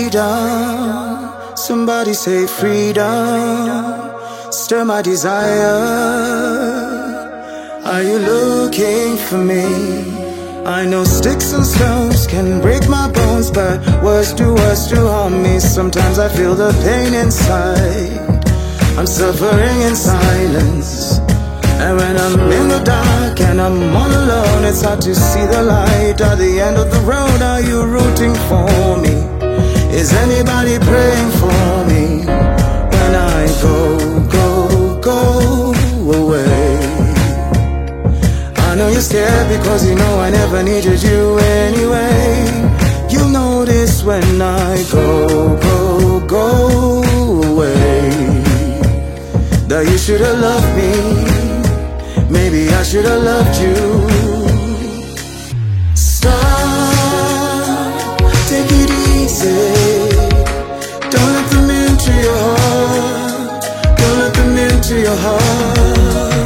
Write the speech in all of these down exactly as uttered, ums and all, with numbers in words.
freedom. Somebody say freedom. Stir my desire. Are you looking for me? I know sticks and stones can break my bones, but words do words to harm me. Sometimes I feel the pain inside. I'm suffering in silence. And when I'm in the dark and I'm all alone, it's hard to see the light at the end of the road. Are you rooting for me? Is anybody praying for me? When I go, go, go away. I know you're scared because you know I never needed you anyway. You'll notice when I go, go, go away, that you should have loved me. Maybe I should have loved you. Stop, take it easy. Don't let them into your heart. Don't let them into your heart.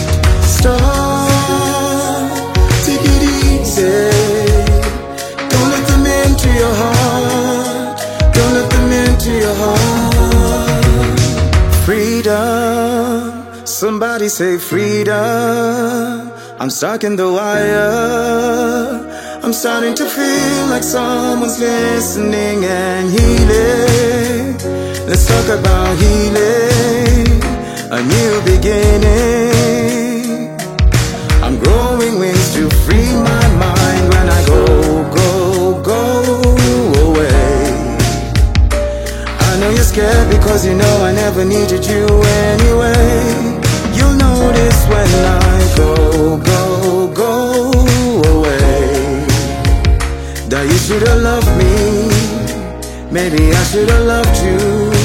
Stop, take it easy. Don't let them into your heart. Don't let them into your heart. Freedom. Somebody say freedom. I'm stuck in the wire. I'm starting to feel like someone's listening and healing. Let's talk about healing, a new beginning. I'm growing wings to free my mind when I go, go, go away. I know you're scared because you know I never needed you anyway. You'll notice when I go, go, go away, that you should have loved me. Maybe I should have loved you.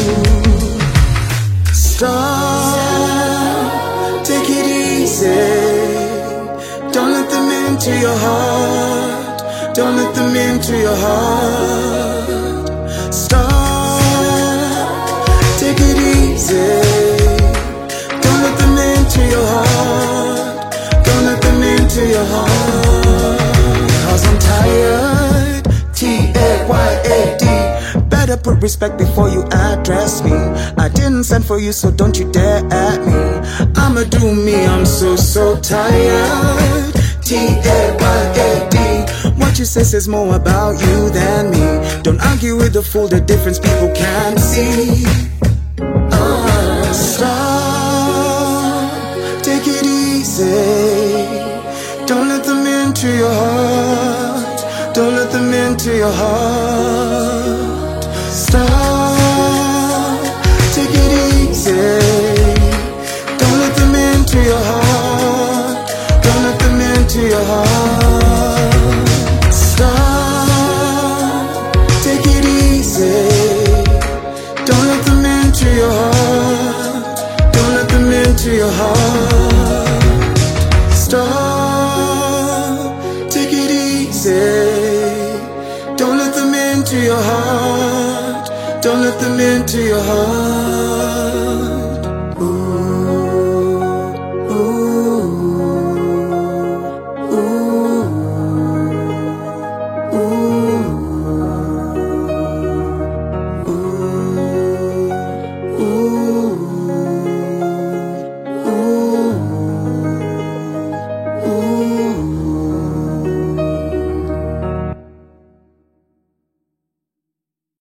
Stop, take it easy. Don't let them into your heart. Don't let them into your heart. Stop, take it easy. Into your heart, don't let them into your heart. Cause I'm tired, T A Y A D. Better put respect before you address me. I didn't send for you, so don't you dare at me. I'ma do me, I'm so, so tired, T A Y A D. What you say says more about you than me. Don't argue with the fool, the difference people can't see. uh, Stop, don't let them into your heart. Don't let them into your heart. Stop, take it easy. Don't let them into your heart. Don't let them into your heart. Stop, take it easy. Don't let them into your heart. Don't let them into your heart. Stop, take it easy. Don't let them into your heart. Don't let them into your heart.